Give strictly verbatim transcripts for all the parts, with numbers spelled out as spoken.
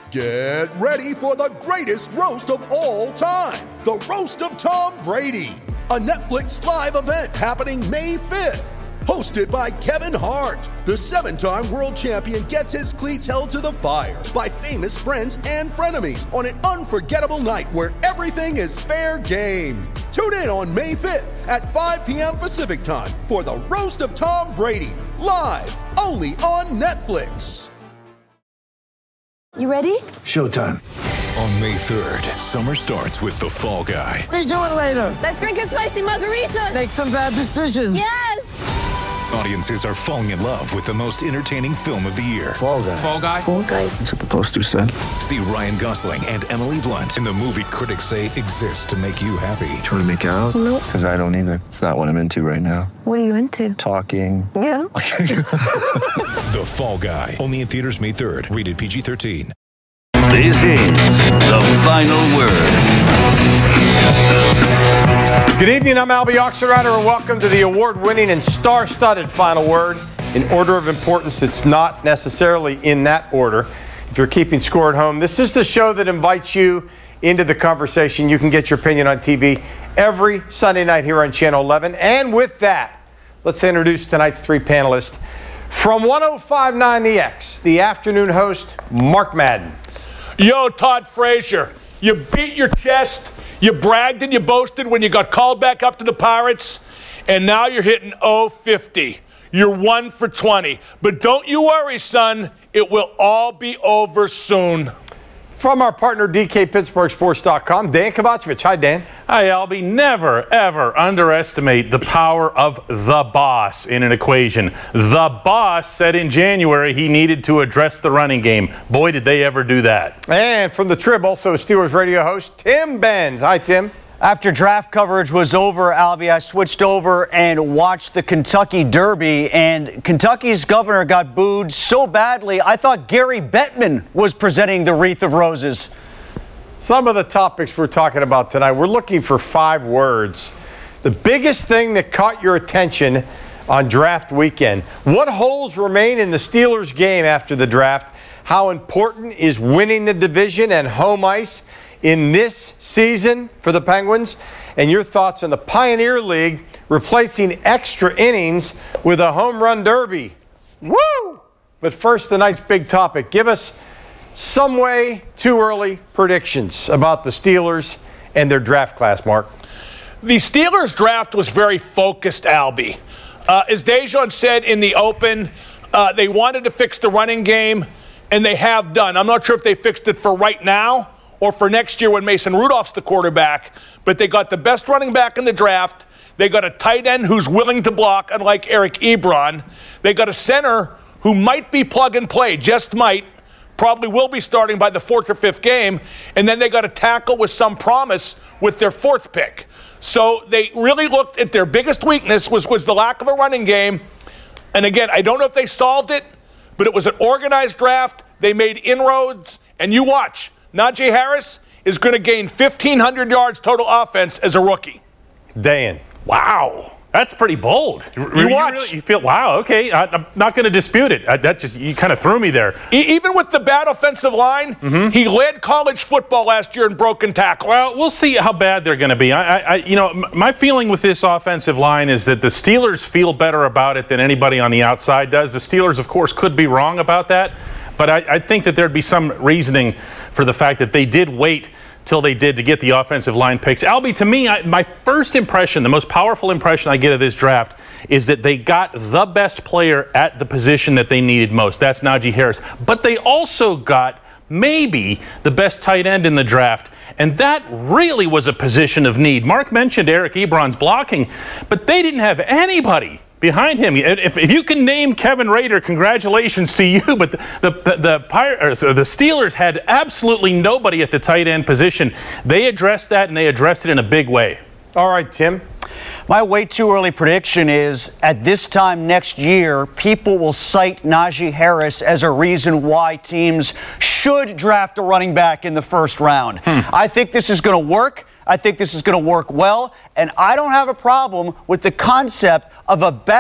Get ready for the greatest roast of all time, the Roast of Tom Brady, a Netflix live event happening May fifth. Hosted by Kevin Hart, the seven-time world champion gets his cleats held to the fire by famous friends and frenemies on an unforgettable night where everything is fair game. Tune in on May fifth at five p.m. Pacific time for the Roast of Tom Brady, live only on Netflix. You ready? Showtime. On May third, summer starts with The Fall Guy. Let's do it later. Let's drink a spicy margarita. Make some bad decisions. Yes. Audiences are falling in love with the most entertaining film of the year. Fall Guy. Fall Guy? Fall Guy. That's what the poster said. See Ryan Gosling and Emily Blunt in the movie critics say exists to make you happy. Trying to make it out? Nope. Because I don't either. It's not what I'm into right now. What are you into? Talking. Yeah. The Fall Guy. Only in theaters May third. Rated P G thirteen. This is The Final Word. Good evening, I'm Albie Oxenrider, and welcome to the award-winning and star-studded Final Word. In order of importance, it's not necessarily in that order. If you're keeping score at home, this is the show that invites you into the conversation. You can get your opinion on T V every Sunday night here on Channel eleven. And with that, let's introduce tonight's three panelists. From one oh five point nine The X, the afternoon host, Mark Madden. Yo, Todd Frazier, you beat your chest, you bragged and you boasted when you got called back up to the Pirates, and now you're hitting oh fifty. You're one for twenty. But don't you worry, son, it will all be over soon. From our partner, D K Pittsburgh Sports dot com, Dan Kovacevic. Hi, Dan. Hi, Albie. Never, ever underestimate the power of the boss in an equation. The boss said in January he needed to address the running game. Boy, did they ever do that. And from the Trib, also Steelers radio host, Tim Benz. Hi, Tim. After draft coverage was over, Albie, I switched over and watched the Kentucky Derby, and Kentucky's governor got booed so badly, I thought Gary Bettman was presenting the wreath of roses. Some of the topics we're talking about tonight, we're looking for five words. The biggest thing that caught your attention on draft weekend. What holes remain in the Steelers' game after the draft? How important is winning the division and home ice in this season for the Penguins? And your thoughts on the Pioneer League replacing extra innings with a home run derby. Woo! But first, tonight's big topic. Give us some way too early predictions about the Steelers and their draft class, Mark. The Steelers draft was very focused, Albie. Uh, as Dejan said in the open, uh, they wanted to fix the running game, and they have done. I'm not sure if they fixed it for right now or for next year when Mason Rudolph's the quarterback, but they got the best running back in the draft. They got a tight end who's willing to block, unlike Eric Ebron. They got a center who might be plug and play, just might, probably will be starting by the fourth or fifth game, and then they got a tackle with some promise with their fourth pick. So they really looked at their biggest weakness was, was the lack of a running game. And again, I don't know if they solved it, but it was an organized draft. They made inroads, and you watch. Najee Harris is going to gain fifteen hundred yards total offense as a rookie. Dan. Wow. That's pretty bold. You, you watch. Really, you feel, wow, okay. I, I'm not going to dispute it. I, that just, you kind of threw me there. E- even with the bad offensive line, mm-hmm. he led college football last year in broken tackles. Well, we'll see how bad they're going to be. I, I, you know, my feeling with this offensive line is that the Steelers feel better about it than anybody on the outside does. The Steelers, of course, could be wrong about that. But I, I think that there'd be some reasoning for the fact that they did wait till they did to get the offensive line picks. Albie, to me, I, my first impression, the most powerful impression I get of this draft is that they got the best player at the position that they needed most. That's Najee Harris. But they also got maybe the best tight end in the draft. And that really was a position of need. Mark mentioned Eric Ebron's blocking, but they didn't have anybody behind him. If, if you can name Kevin Rader, congratulations to you. But the the the, the, Pirates, the Steelers had absolutely nobody at the tight end position. They addressed that, and they addressed it in a big way. All right, Tim. My way too early prediction is at this time next year, people will cite Najee Harris as a reason why teams should draft a running back in the first round. Hmm. I think this is going to work. I think this is going to work well, and I don't have a problem with the concept of a back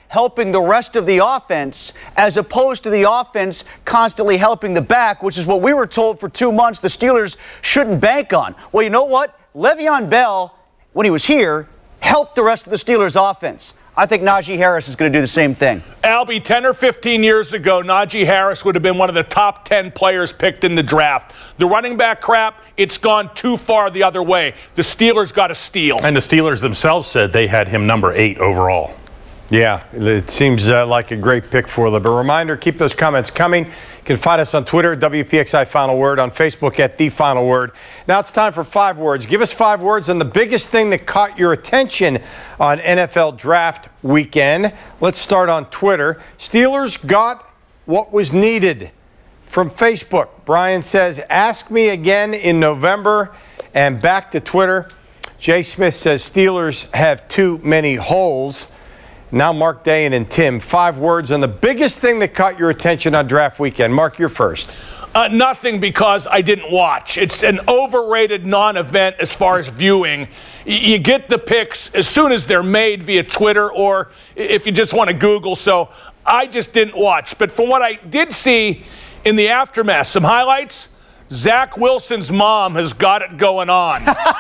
helping the rest of the offense as opposed to the offense constantly helping the back, which is what we were told for two months the Steelers shouldn't bank on. Well, you know what? Le'Veon Bell, when he was here, helped the rest of the Steelers' offense. I think Najee Harris is going to do the same thing. Albie, ten or fifteen years ago, Najee Harris would have been one of the top ten players picked in the draft. The running back crap, it's gone too far the other way. The Steelers got to steal. And the Steelers themselves said they had him number eight overall. Yeah, it seems uh, like a great pick for them. But reminder, keep those comments coming. You can find us on Twitter, W P X I Final Word, on Facebook at The Final Word. Now it's time for five words. Give us five words on the biggest thing that caught your attention on N F L Draft Weekend. Let's start on Twitter. Steelers got what was needed. From Facebook, Brian says, ask me again in November. And back to Twitter, Jay Smith says, Steelers have too many holes. Now Mark Dayan and Tim, five words on the biggest thing that caught your attention on Draft Weekend. Mark, you're first. Uh, nothing, because I didn't watch. It's an overrated non-event as far as viewing. Y- you get the picks as soon as they're made via Twitter, or if you just want to Google. So I just didn't watch. But from what I did see in the aftermath, some highlights, Zach Wilson's mom has got it going on.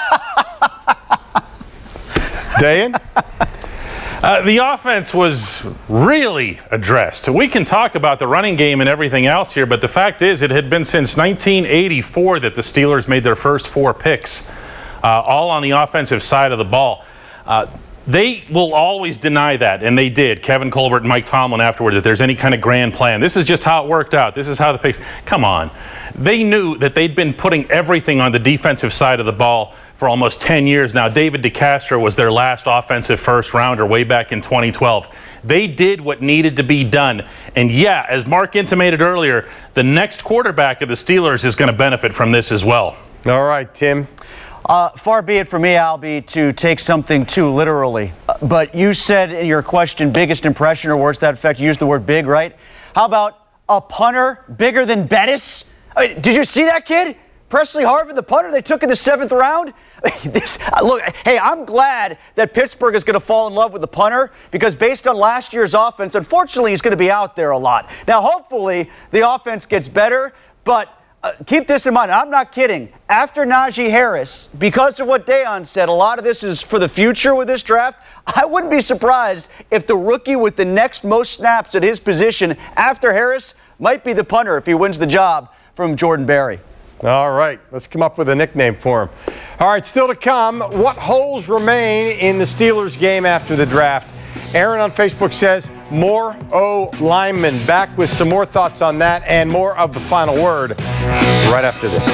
Dayan? Uh, the offense was really addressed. We can talk about the running game and everything else here, but the fact is it had been since nineteen eighty-four that the Steelers made their first four picks, uh, all on the offensive side of the ball. Uh, they will always deny that, and they did. Kevin Colbert and Mike Tomlin afterward, that there's any kind of grand plan. This is just how it worked out. This is how the picks. Come on. They knew that they'd been putting everything on the defensive side of the ball for almost ten years now. David DeCastro was their last offensive first rounder way back in twenty twelve. They did what needed to be done. And yeah, as Mark intimated earlier, the next quarterback of the Steelers is going to benefit from this as well. All right, Tim. Uh, far be it from me, Albie, to take something too literally. Uh, but you said in your question, biggest impression, or words to that effect, you used the word big, right? How about a punter bigger than Bettis? I mean, did you see that kid? Presley Harvin, the punter they took in the seventh round? I mean, this, look, hey, I'm glad that Pittsburgh is going to fall in love with the punter, because based on last year's offense, unfortunately, he's going to be out there a lot. Now, hopefully, the offense gets better, but uh, keep this in mind. I'm not kidding. After Najee Harris, because of what Dayan said, a lot of this is for the future with this draft. I wouldn't be surprised if the rookie with the next most snaps at his position after Harris might be the punter if he wins the job from Jordan Berry. All right, let's come up with a nickname for him. All right, still to come, what holes remain in the Steelers game after the draft? Aaron on Facebook says, more O linemen. Back with some more thoughts on that and more of the final word right after this.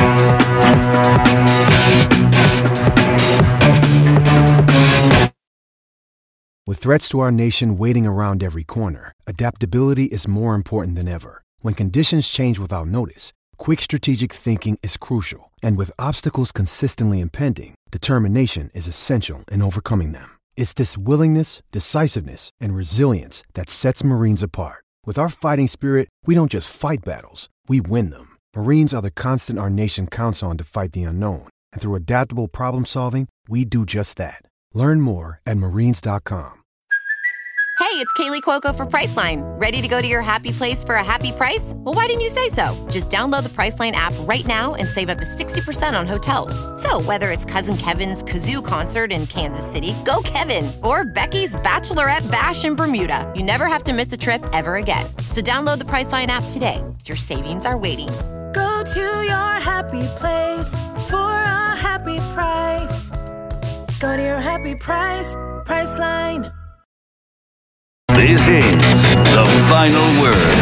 With threats to our nation waiting around every corner, adaptability is more important than ever. When conditions change without notice, quick strategic thinking is crucial. And with obstacles consistently impending, determination is essential in overcoming them. It's this willingness, decisiveness, and resilience that sets Marines apart. With our fighting spirit, we don't just fight battles, we win them. Marines are the constant our nation counts on to fight the unknown. And through adaptable problem solving, we do just that. Learn more at marines dot com. Hey, it's Kaylee Cuoco for Priceline. Ready to go to your happy place for a happy price? Well, why didn't you say so? Just download the Priceline app right now and save up to sixty percent on hotels. So whether it's Cousin Kevin's Kazoo Concert in Kansas City, go Kevin, or Becky's Bachelorette Bash in Bermuda, you never have to miss a trip ever again. So download the Priceline app today. Your savings are waiting. Go to your happy place for a happy price. Go to your happy price, Priceline. This is the final word.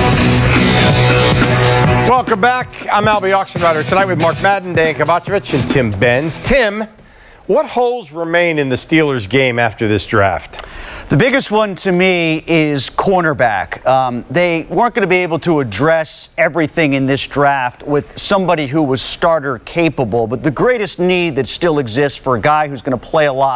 Welcome back. I'm Albie Oxenrider. Tonight with Mark Madden, Dan Kovacevic, and Tim Benz. Tim, what holes remain in the Steelers game after this draft? The biggest one to me is cornerback. Um, they weren't going to be able to address everything in this draft with somebody who was starter capable, but the greatest need that still exists for a guy who's going to play a lot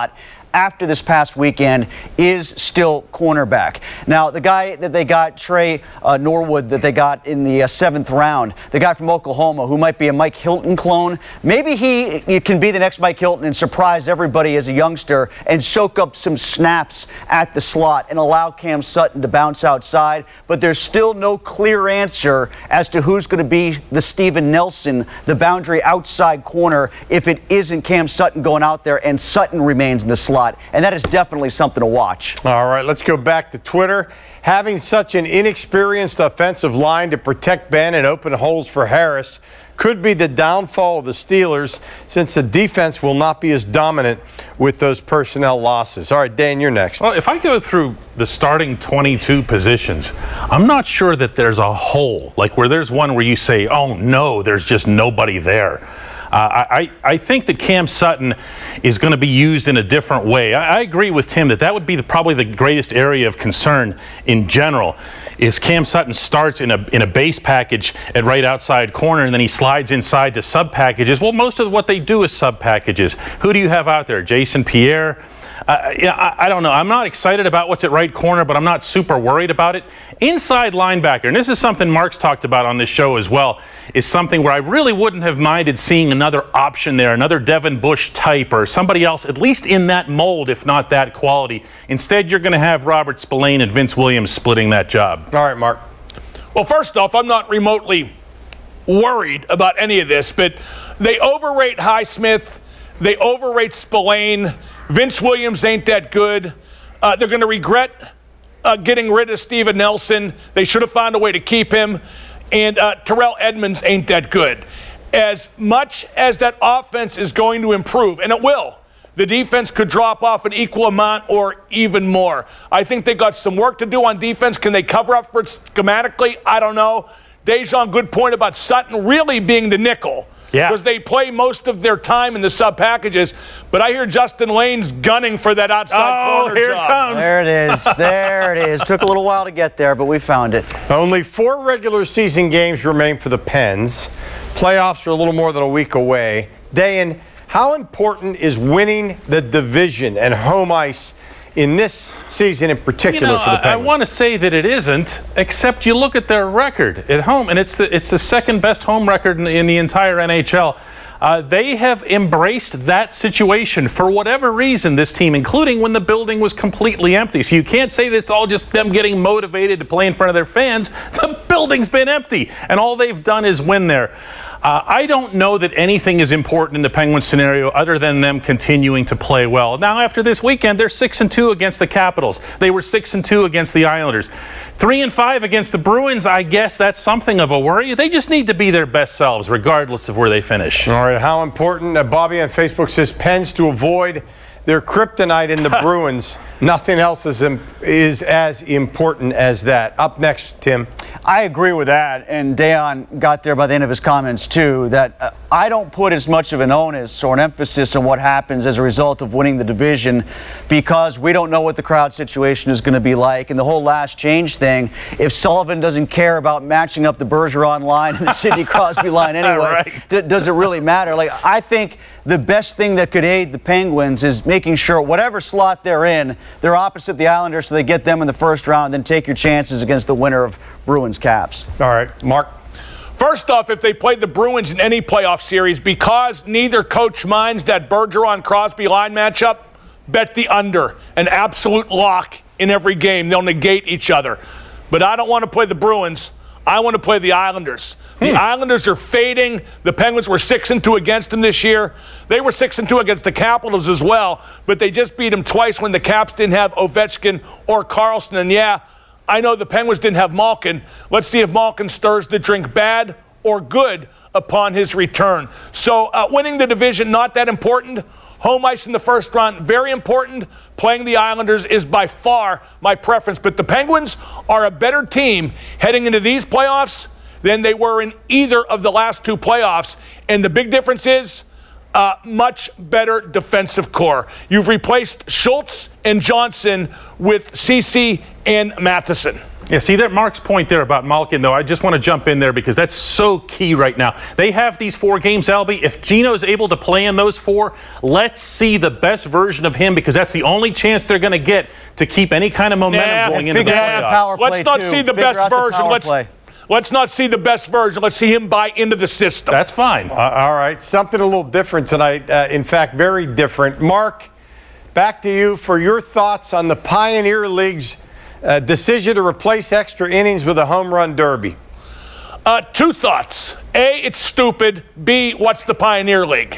after this past weekend is still cornerback. Now, the guy that they got, Trey uh, Norwood, that they got in the uh, seventh round, the guy from Oklahoma who might be a Mike Hilton clone, maybe he, he can be the next Mike Hilton and surprise everybody as a youngster and soak up some snaps at the slot and allow Cam Sutton to bounce outside. But there's still no clear answer as to who's going to be the Steven Nelson, the boundary outside corner, if it isn't Cam Sutton going out there and Sutton remains in the slot. And that is definitely something to watch. All right, let's go back to Twitter. Having such an inexperienced offensive line to protect Ben and open holes for Harris could be the downfall of the Steelers, since the defense will not be as dominant with those personnel losses. All right, Dan, you're next. Well, if I go through the starting twenty-two positions, I'm not sure that there's a hole, like where there's one where you say, oh, no, there's just nobody there. Uh, I, I think that Cam Sutton is going to be used in a different way. I, I agree with Tim that that would be the, probably the greatest area of concern in general, is Cam Sutton starts in a in a base package at right outside corner, and then he slides inside to sub packages. Well, most of what they do is sub packages. Who do you have out there? Jason Pierre? Uh, yeah, I, I don't know. I'm not excited about what's at right corner, but I'm not super worried about it. Inside linebacker, and this is something Mark's talked about on this show as well, is something where I really wouldn't have minded seeing another option there, another Devin Bush type or somebody else, at least in that mold, if not that quality. Instead, you're going to have Robert Spillane and Vince Williams splitting that job. All right, Mark. Well, first off, I'm not remotely worried about any of this, but they overrate Highsmith. They overrate Spillane. Vince Williams ain't that good. Uh, they're going to regret uh, getting rid of Steven Nelson. They should have found a way to keep him. And uh, Terrell Edmonds ain't that good. As much as that offense is going to improve, and it will, the defense could drop off an equal amount or even more. I think they got some work to do on defense. Can they cover up for it schematically? I don't know. Dejan, good point about Sutton really being the nickel. Yeah. Because they play most of their time in the sub packages. But I hear Justin Lane's gunning for that outside oh, corner here job. It comes. There it is. There it is. Took a little while to get there, but we found it. Only four regular season games remain for the Pens. Playoffs are a little more than a week away. Dayan, how important is winning the division and home ice in this season in particular you know, for the Penguins? I, I want to say that it isn't, except you look at their record at home, and it's the, it's the second best home record in the, in the entire N H L. Uh, they have embraced that situation for whatever reason, this team, including when the building was completely empty. So you can't say that it's all just them getting motivated to play in front of their fans. The building's been empty, and all they've done is win there. Uh, I don't know that anything is important in the Penguins scenario other than them continuing to play well. Now, after this weekend, they're six and two against the Capitals. They were six and two against the Islanders. Three and five against the Bruins. I guess that's something of a worry. They just need to be their best selves, regardless of where they finish. All right, how important? Uh, Bobby on Facebook says Pens to avoid their kryptonite in the Bruins. Nothing else is, is as important as that. Up next, Tim. I agree with that, and Dayan got there by the end of his comments too, that uh, I don't put as much of an onus or an emphasis on what happens as a result of winning the division, because we don't know what the crowd situation is going to be like. And the whole last change thing, if Sullivan doesn't care about matching up the Bergeron line and the Sidney Crosby line anyway, right. d- does it really matter? Like, I think the best thing that could aid the Penguins is making sure whatever slot they're in, they're opposite the Islanders, so they get them in the first round, and then take your chances against the winner of Bruins Caps. All right, Mark. First off, if they played the Bruins in any playoff series, because neither coach minds that Bergeron-Crosby line matchup, bet the under. An absolute lock in every game. They'll negate each other. But I don't want to play the Bruins. I want to play the Islanders. The hmm. Islanders are fading. The Penguins were six and two against them this year. They were six and two against the Capitals as well, but they just beat them twice when the Caps didn't have Ovechkin or Karlsson. And yeah, I know the Penguins didn't have Malkin. Let's see if Malkin stirs the drink bad or good upon his return. So uh, winning the division, not that important. Home ice in the first round, very important. Playing the Islanders is by far my preference. But the Penguins are a better team heading into these playoffs than they were in either of the last two playoffs. And the big difference is uh, much better defensive core. You've replaced Schultz and Johnson with Ceci and Matheson. Yeah, see that Mark's point there about Malkin, though, I just want to jump in there because that's so key right now. They have these four games, Albie. If Gino's able to play in those four, let's see the best version of him because that's the only chance they're going to get to keep any kind of momentum nah, going into the playoffs. Let's not too. see the figure best version. The let's play. let's not see the best version. Let's see him buy into the system. That's fine. Uh, all right, something a little different tonight. Uh, in fact, very different. Mark, back to you for your thoughts on the Pioneer League's Uh, decision to replace extra innings with a home run derby. Uh, two thoughts. A, it's stupid. B, what's the Pioneer League?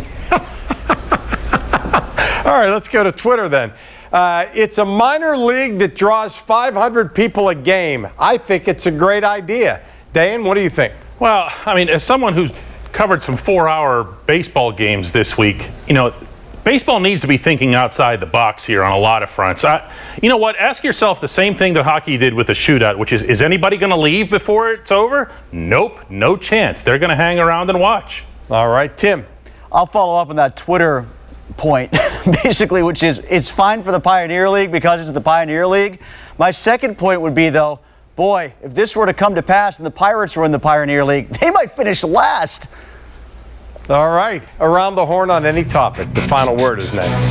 All right, let's go to Twitter then. Uh, it's a minor league that draws five hundred people a game. I think it's a great idea. Dan, what do you think? Well, I mean, as someone who's covered some four-hour baseball games this week, you know, baseball needs to be thinking outside the box here on a lot of fronts. I, you know what? Ask yourself the same thing that hockey did with the shootout, which is, is anybody going to leave before it's over? Nope, no chance. They're going to hang around and watch. All right, Tim. I'll follow up on that Twitter point, basically, which is it's fine for the Pioneer League because it's the Pioneer League. My second point would be, though, boy, if this were to come to pass and the Pirates were in the Pioneer League, they might finish last. All right, around the horn on any topic. The final word is next.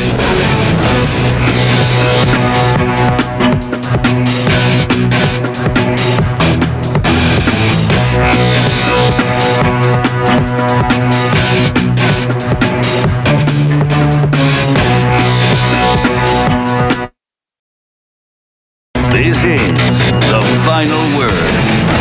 This is the final word.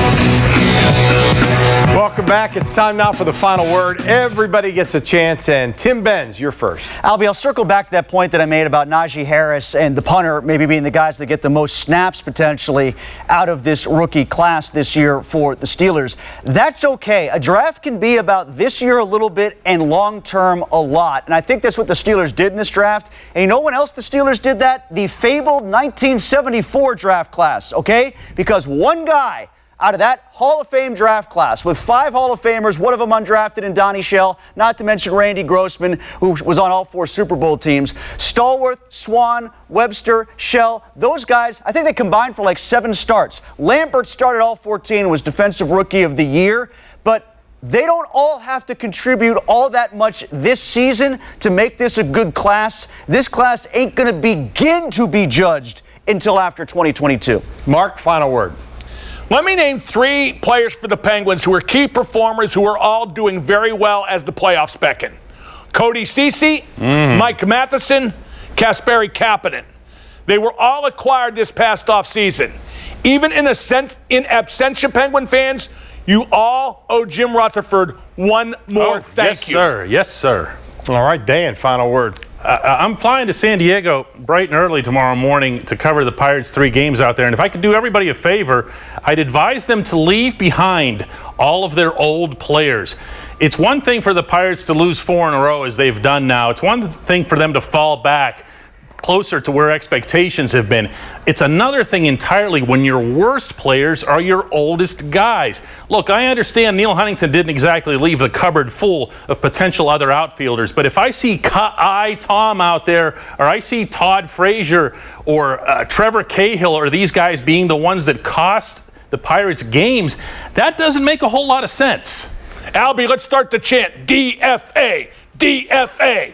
Welcome back. It's time now for the final word. Everybody gets a chance, and Tim Benz, you're first. Albie, I'll circle back to that point that I made about Najee Harris and the punter maybe being the guys that get the most snaps potentially out of this rookie class this year for the Steelers. That's okay. A draft can be about this year a little bit and long-term a lot. And I think that's what the Steelers did in this draft. And you know when else the Steelers did that? The fabled nineteen seventy-four draft class, okay? Because one guy out of that Hall of Fame draft class with five Hall of Famers, one of them undrafted in Donnie Shell, not to mention Randy Grossman, who was on all four Super Bowl teams. Stallworth, Swan, Webster, Shell, those guys, I think they combined for like seven starts. Lambert started all fourteen, was Defensive Rookie of the Year, but they don't all have to contribute all that much this season to make this a good class. This class ain't going to begin to be judged until after twenty twenty-two. Mark, final word. Let me name three players for the Penguins who are key performers who are all doing very well as the playoffs beckon. Cody Ceci, mm. Mike Matheson, Kasperi Kapanen. They were all acquired this past offseason. Even in, ascent, in absentia, Penguin fans, you all owe Jim Rutherford one more oh, thank yes, you. Yes, sir. Yes, sir. All right, Dan, final word. Uh, I'm flying to San Diego bright and early tomorrow morning to cover the Pirates' three games out there. And if I could do everybody a favor, I'd advise them to leave behind all of their old players. It's one thing for the Pirates to lose four in a row, as they've done now. It's one thing for them to fall back closer to where expectations have been. It's another thing entirely when your worst players are your oldest guys. Look, I understand Neil Huntington didn't exactly leave the cupboard full of potential other outfielders, but if I see Kai Tom out there, or I see Todd Frazier or uh, Trevor Cahill, or these guys being the ones that cost the Pirates games, that doesn't make a whole lot of sense. Albie, let's start the chant. D F A, D F A.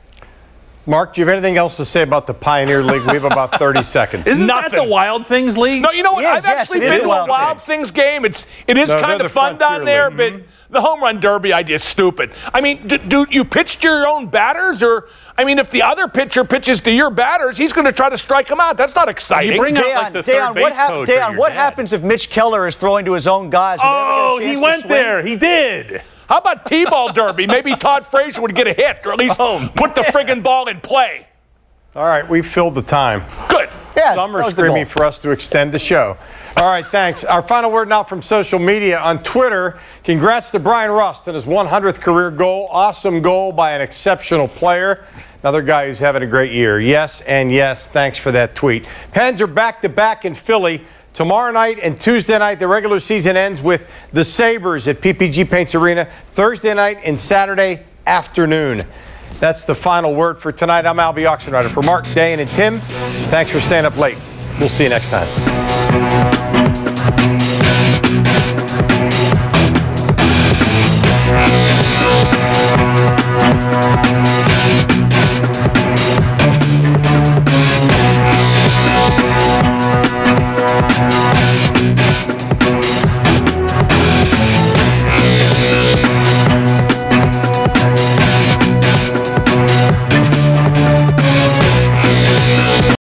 Mark, do you have anything else to say about the Pioneer League? We have about thirty seconds. Isn't Nothing. that the Wild Things League? No, you know what? Yes, I've yes, actually it is been to the a Wild Wild Things. Things game. It's it is No, kind they're of the fun down Frontier there, League. but the home run derby idea is stupid. I mean, do, do you pitch to your own batters, or I mean, if the other pitcher pitches to your batters, he's going to try to strike them out. That's not exciting. You bring out Deon, like the Deon, third base what, hap- coach Deon, or what your dad. happens if Mitch Keller is throwing to his own guys? Would they ever get a Oh, chance he to went swing? there. He did. How about T-ball derby? Maybe Todd Frazier would get a hit, or at least Oh, put the friggin' ball in play. All right, we filled the time. Good. Yes, Some that are was the screaming goal. for us to extend the show. All right, thanks. Our final word now from social media. On Twitter, congrats to Brian Rust on his one hundredth career goal. Awesome goal by an exceptional player. Another guy who's having a great year. Yes and yes, thanks for that tweet. Pens are back-to-back in Philly. Tomorrow night and Tuesday night, the regular season ends with the Sabres at P P G Paints Arena. Thursday night and Saturday, afternoon. That's the final word for tonight. I'm Albie Oxenrider. For Mark, Dayan, and Tim, thanks for staying up late. We'll see you next time.